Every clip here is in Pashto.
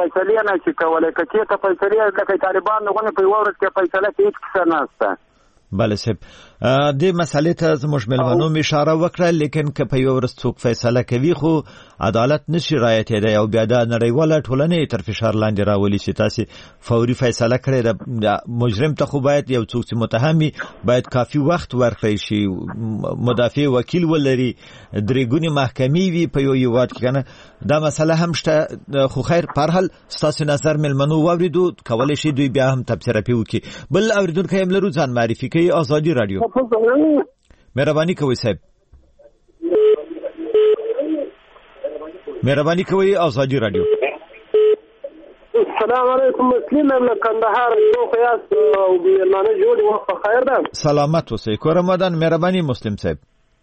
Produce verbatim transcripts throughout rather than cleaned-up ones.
فیصلې نه شي کولی. که چېرته فیصلې لکه طالبان غوندې په یوه ورځ کې فیصله کې هېڅ کیسه نشته. بله صاحب دې مسئلې ته زموږ مېلمنو مې اشاره وکړه، لیکن که په یوه ورځ څوک فیصله کوي خو عدالت نشي رعایتېدی او بیا د نړیواله ټولنې تر فشار لاندې راولي چې تاسې فوري فیصله کړې ده. مجرم ته خو باید یو څوک چې متهم وي باید کافي وخت ورکړی شي، مدافع وکیل ولري، درې ګونې محکمې وي په یو هېواد کې که نه. دا مسله هم شته. خو خیر په هر حال ستاسو نظر مېلمنو واورېدو، کولی شي دوی بیا هم تبصره پرې وکړي. بل اورېدونکی هم لرو، ځان معرفي کوي. آزادي رادیو، مهرباني کوئ صاحب، مهرباني کوئ. آزادي رادیو. السلام علیکم. مسلم ام کندهار یو خیاس او بیرمانه جوړ وخت خیر ده. سلامت اوسئ. کورمدان مهرباني مسلم صاحب.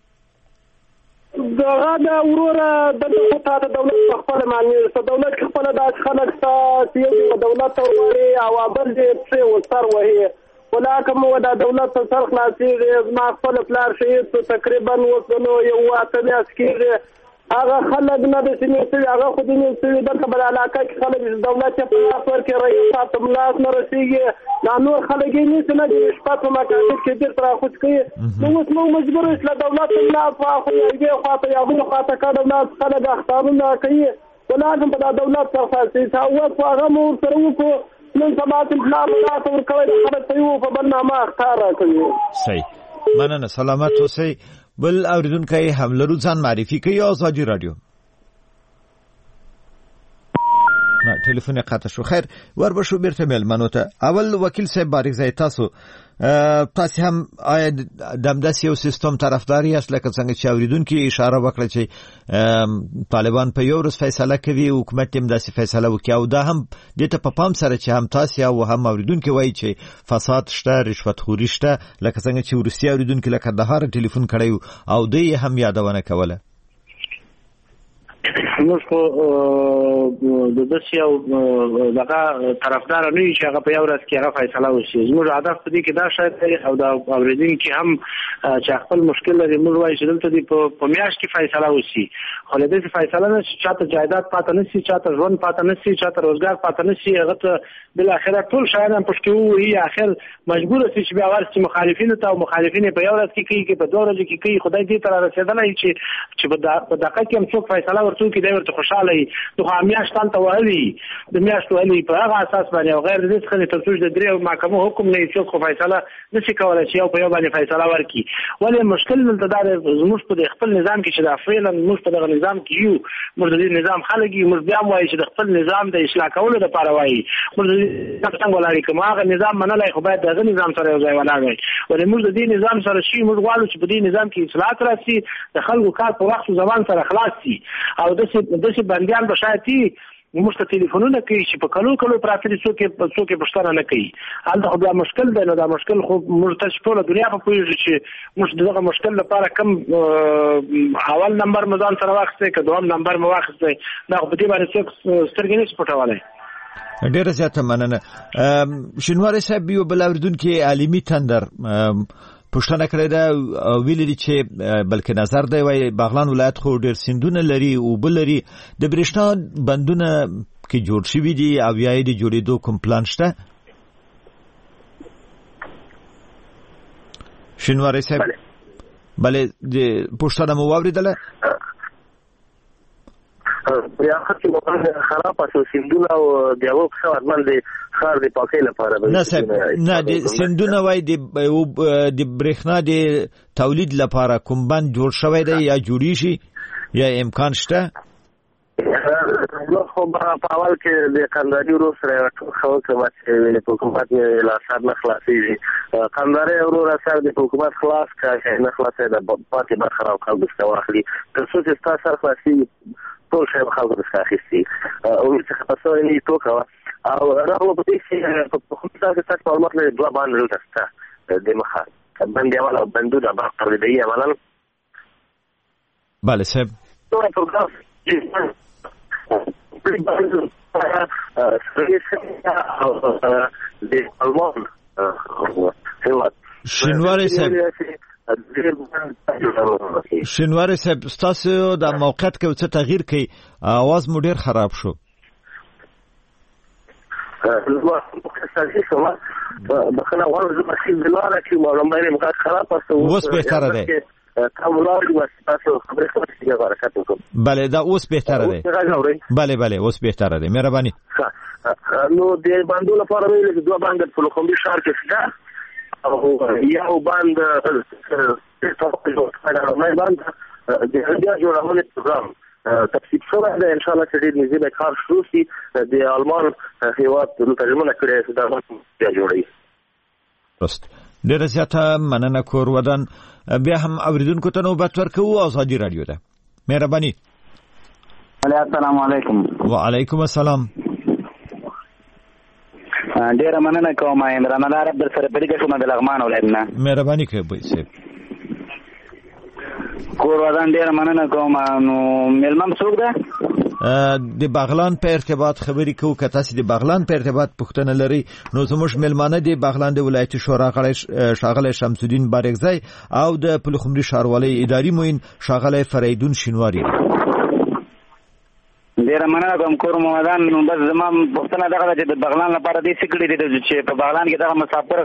دغه دا وروره دغه ته دولت خپل معنی ته دولت خپل د خلک ته یو دولت وروري او بل دې څه وسر وهي ولکه مو دا دولت سره خلاصي ما خپل پلار شهید تقریبا وسنو یو واته عسكري هغه خلک نه د سیمې هغه خو دې نه دغه بل علاقه کې خلک د دولت په خاطر کې رئیس ته ملاس نه رسیږي، دا نور خلک یې نه نه شپه په مکاتب کې ډېر تر خو کوي. نو اوس نو مجبور یو دولت ملاس واخلي یو خاطر یو خاطر کړه ملاس خلک اختارونه کوي ولکه په دولت سره خاصي او هغه مو سره وکړو نن سبا ته پلان راته ورکوي د خلک په یو په برنامه اختار کوي. صحیح، مننه. سلامت اوسئ. بل اوریدونکی هم لرو، ځان معرفي کوي. آزادي رادیو. نه ټلیفون قطع شو. خیر وربشو بیرته مېلمنو ته. اول وکیل صاحب باریکزی، تاسو تاسو هم آیا دمداس یو سیستم طرفداري است لکه څنګه چې اوریدونکو اشاره وکړه چې طالبان په یو ورځ فیصله کوي، حکومت هم داسې فیصله وکړي، او دا هم د ته په پام سره چې هم تاسو او هم اوریدونکو وایي چې فساد شته، رشوت خوري شته، لکه څنګه چې روسي اوریدونکو لکه د هر ټلیفون کړی او دوی هم یادونه کوله. موږ خو د داسې یو دغه طرفدار نه یو چې هغه په یو ورځ کې هغه فیصله وشي. زموږ هدف په دې کې دا شاید دی او د اورېدونکي هم چې خپل مشکل لري موږ وایو چې دلته دې په میاشت کې فیصله وشي، خو له دې فیصله نه چې چاته جایداد پاته نه شي، چاته ژوند پاته نه شي، چاته روزګار پاته نه شي، هغه ته بالاخره ټول شیان هم پشکې ووهي، اخر مجبور شي چې بیا ورسي مخالفینو ته او مخالفین په یو ورځ کې کوي کې په دوه ورځو کې کوي. خدای دې ته رسېدلی چې چې په دقیقه کې هم څوک فیصله ورته وکړي دی ورته خوشحاله وي. نو خو میاشتان ته وهلي د میاشتو وهلي په هغه اساس باندې او غیر د دې څخه تر څو د درې محکمو حکم نه څوک خو فیصله نشي کولی چې یو په یو باندې فیصله ورکړي. ولې مشکل دلته دا زموږ په خپل نظام کې چې دا فعلا موږ په دغه نظام کې یو موږ د دې نظام خلک یو موږ بیا وایي چې د خپل نظام د اصلاح کولو لپاره وایي موږ د څنګه ولاړی کوم هغه نظام منلای خو باید دغه نظام سره یو ځای ولاړ وي. ولې موږ د دې نظام سره شي موږ غواړو چې په دې نظام کې اصلاحات راشي، د خلکو کار په وخت او زمان سره خلاص شي او د دې بندیان به شاید موږ ته ټلیفونونه کوي چې په کلو کلو پراته دي څوک څوک پوښتنه نه کوي. هلته خو بیا مشکل دی. نو دا مشکل خو موږ ته ټوله دنیا په پوهېږي چې موږ دغه مشکل لپاره کم اول نمبر مو ځان سره واخیستی که دوهم نمبر مو واخیستی، دا خو په دې باندې څوک سترګې نشي پټولی. ډېره زیاته مننه. شینواري صاحب یو بل اورېدونکي عالمي تندر پوښتنه کړې ده، ویلي دي چې بلکې نظر دی وایي باغلان ولایت خو ډېر سیندونه لري، اوبه لري، د برېښنا بندونه کې جوړ شوي دي او یا یې د جوړېدو کوم پلان شته؟ شینواري صاحب بلې د پوښتنه مو واورېدله؟ بیا خاطر مو خراب شو سیندونه او د یو څه ورمن دي خار دی پاکي لپاره. نه صاحب نه د سیندونه وای د د برېښنا د تولید لپاره کوم بند جوړ شوی دی یا جوړی شي یا امکان شته؟ نو خو په اول کې د قنداري ورو سره خو کومه چې په حکومت لا سر نه خلاصيږي قنداري ورو سره د حکومت خلاص کړي نه خلاصي د پاتې برخه او خلک څه واخلي تر څو چې تاسو سره خلاصي ټول شی خلکو څخه اخیستي او چې تاسو یې توکا او راغلو په دې چې په خپل ځای کې تاسو معلومات لري دوه باندې وروسته د مخه باندې ولا بندونه برخه تقریبي عملاً. بله صاحب نو پروګرام شینواري صاحب شینواري صاحب ستاسو د موقعیت کې څه تغییر کوي؟ اواز مو ډیر خراب شو. مختصری شما بخنا غواړم زه مخکې د لاره کې معلوم باندې مقاد خراب است اوس بهتره دی تمولار واسطه خبرې خبرې برکت وکم. بله دا اوس بهتره دی. بله بله اوس بهتره دی. مهرباني. نو د باندې لپاره ویل دوه باندې په لوخمبي ښار کې شته او یو باندې نه باندې د بیا جوړولو پروګرام تفصیل شوی دی. ان شاء الله چې دې نږدې به کار شروع شي. د آلمان هیواد د ترجمه کړي چې دا بیا جوړي. راست ډېر زیاته مننه کور ودان. بیا هم اوریدونکو ته نوبت ورکوو. ازادي رادیو ده. مهرباني. السلام علیکم. وعلیکم السلام. ډېر مننه کوم. عمران الله رب در سره پریږه شوم د لغمان ولایتنا. مهرباني کوي صاحب. کور ودان ډېر مننه کوم. نو ملمم څوک ده؟ د بغلان په ارتباط خبرې کوو. که تاسو د بغلان په ارتباط پوښتنه لري نو زموږ ملمانه د بغلان د ولایتي شورا غړی ښاغلی شمس الدین بارکزی او د پلخمري ښاروالۍ اداري معین ښاغلی فریدون شینواري. ډېر مننه کوم کور مودان. نو بس زما پوښتنه دغه ده چې د بغلان لپاره دې څه کړي دي چې په بغلان کې دغه مسافر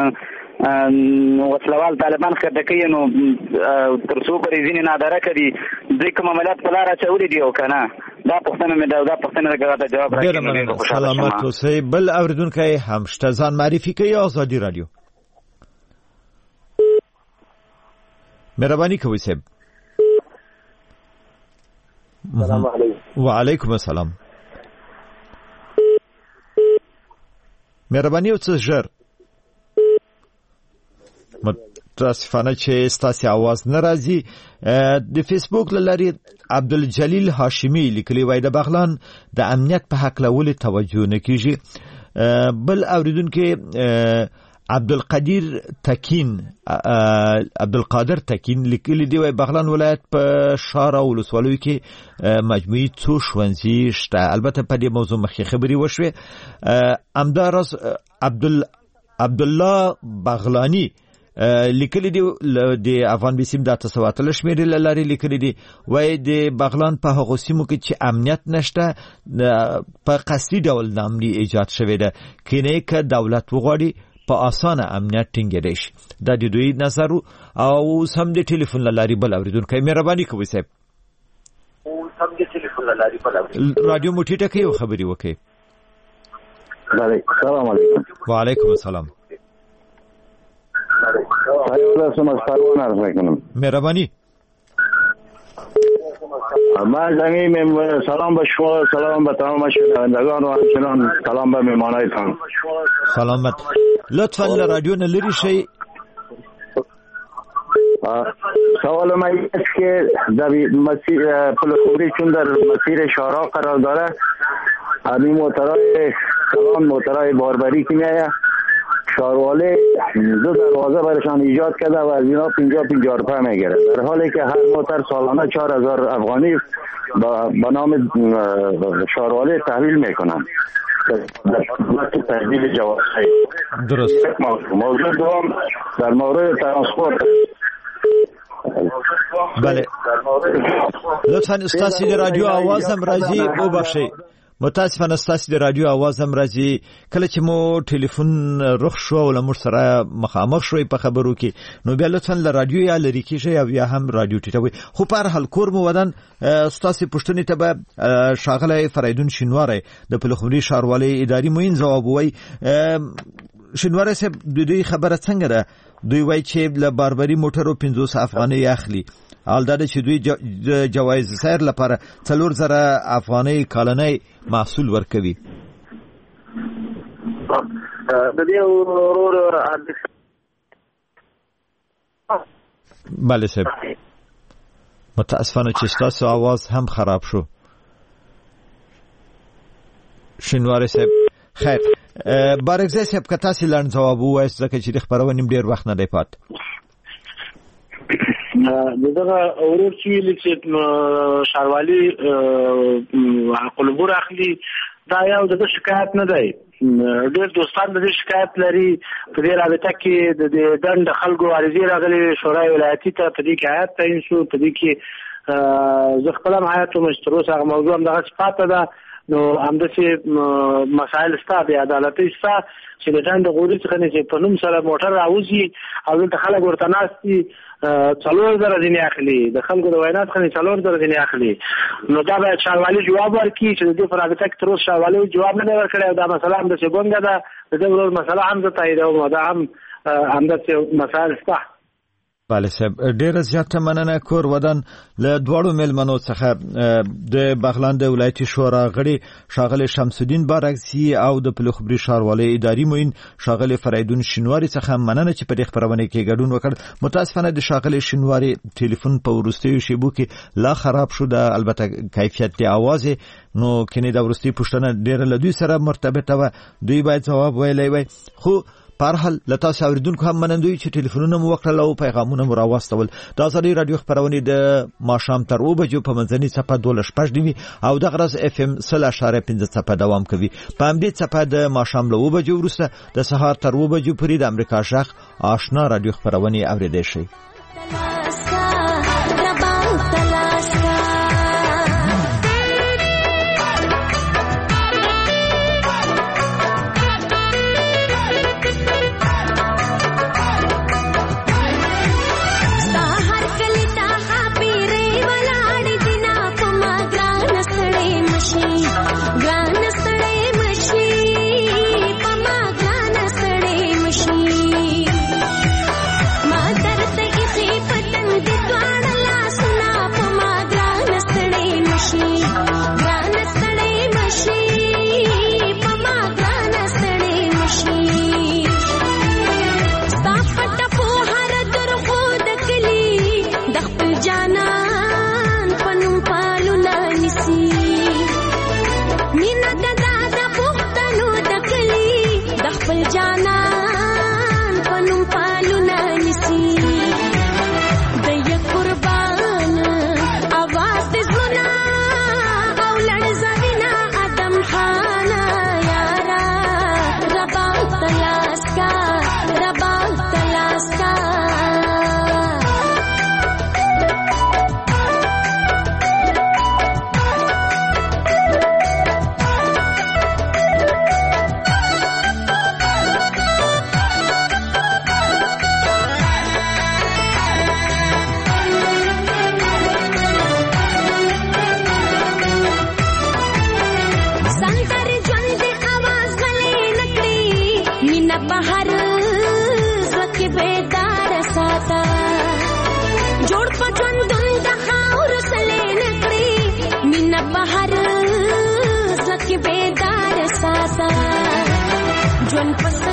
وسلوال طالبان ښکته کوي نو تر څو پورې ځینې ناداره کړي دوی کوم عملیات په لاره اچولي دي او که نه؟ دا پوښتنه مې دا پوښتنه ته جواب راکړي. ډېره مننه. سلامت اوسئ. بل اورېدونکی هم شته. ځان معرفي کوي. ازادي راډیو. مهرباني کوئ صاحب. السلام علیکم. وعلیکم السلام. مهرباني وکړئ ژر. متاسفانه چې ستاسو आवाज نه راځي. د فیسبوک لاري عبدالجلیل هاشمی لیکلی وای د بغلان د امنیت په حق لولې توجه نه کیږي. بل اوریدونکو عبدالقادر تکین عبدالقادر تکین لیکلی دی وای بغلان ولایت په شار او ولسوالۍ کې مجموعي څو ښوونځي شته. البته په دې موضوع مخکې خبري وشوه. امدارس عبدل عبدالله بغلانی لیکلی دی د افغان بیسیم د تسواتل شمیرې لاري لیکلی دی وای د بغلان په هغو سیمو کې چې امنیت نشته په قصدي ډول نامري ایجاد شوی ده. کینه ک دولت وغواړي په اسانه امنیت ټینګېدای شي. دا د دوی نظر او سم د ټلیفون لاري بل اوریدونکو مهرباني کوئ صاحب. او سم د ټلیفون لاري بل اوریدونکو رادیو مو ټیټه کوي او خبري وکړي. السلام علیکم. وعلیکم السلام. سلام سمستانه راکنم. مهربانی. ما زمین سلام به شما، سلام به تمام شنوندگان و همچنان سلام به مهمانایتان. سلامت. لطفاً رادیو نه لری شي. سوال من این است که در مسیر پلخمری چون در مسیر شارع قرار داره، همین موترهای کلان موترهای باربری که میایه شارواله دو دروازه برشان ایجاد کرده و از اینا پنجاه پنجاه روپیه میگیره، در حالی که هر موتر سالانه چهار هزار افغانی به نام شارواله تحویل میکنن در خدمت تحویل جوازهای. درست. موضوع دوم در مورد ترانسپورت. بله لطفاً استاسي د رادیو आवाज هم راځي او بخشي. متاسفانه ستاسو د رادیو आवाज هم راځي. کله چې مو ټلیفون رخ شو او لمر سره مخامخ شوي په خبرو کې نو بیا لطفا ل رادیو یا لری کې شي او یا هم رادیو ټیټوي. خو په هر حال کور مو ودان ستاسو پښتنې ته به شاغله فریدون شینواری د پلخمري ښاروالۍ اداري معین ځواب وای. شینواری صاحب د دوی خبره څنګه ده؟ دوی وای چې ل باربري موټرو پنځوس افغانۍ اخلي. حال دا چې دوی جوایز سیر لپاره څلور زره افغانۍ کالنۍ محصول ورکوي. د دې ورور بله صاحب متاسفانه چې ستاسو आवाज هم خراب شو. شینواری صاحب خیر بارکزی صاحب که تاسو لاندې ځواب وایست ځکه چې د خبرونې ډیر وخت نه دی پات. دغه اورور چې چې ښاروالي قلبور اخلي دا یو د شکایت نه دی. ډېر دوستان د شکایت لري په دې رابطه کې د دند خلکو عریضې راغلي شورای ولایتي ته په دې کې هیات تعیین شو. په دې کې زه خپل هم هیات مشترک هغه موضوع هم دغه صفات ده نو همداسې مسایل شته بې عدالتۍ شته چې د ډنډ غوري څخه نه چې په نوم سره موټر راوځي او دلته خلک ورته ناست دي څلور زره ځینې اخلي د خلکو د وینا څخه څلور زره ځینې اخلي. نو دا باید ښاروالي جواب ورکړي چې د دې په رابطه کې تر اوسه ښاروالي جواب نه دی ورکړی او دا مسله همداسې ګونګه ده. د دې ورور مسله هم زه تاییدوم او دا هم همداسې مسایل شته. بله صاحب ډیره زیاته مننه. کور ودان له دواړو میلمنو څخه د بغلان د ولایتي شورا غړي ښاغلی شمس الدین بارکزي او د پلخمري ښاروالۍ اداري معین ښاغلی فریدون شینواري څخه مننه چې په دې خپرونه کې ګډون وکړ. متاسفانه د ښاغلی شینواري ټلیفون په وروستیو شیبو کې لا خراب شو، د البته کیفیت د اواز نو کني د وروستي پښتنه ډیره له دوی سره مرتبطه و، دوی باید جواب ویلی وای. خو په هر حال له تاسو اوریدونکو هم منندوی چې ټلیفونونه مو وکړل او پیغامونه مو راوستول. د ازادي رادیو خپرونې د ماښام تر اوه بجو په منځنۍ څپه دولس شپږ نوي او د غرض اف ام سل اشاره پنځه څپه دوام کوي. په همدې څپه د ماښام له اوه بجو وروسته د سهار تر اوه بجو پورې د امریکا غږ آشنا رادیو خپرونې اوریدای شئ. One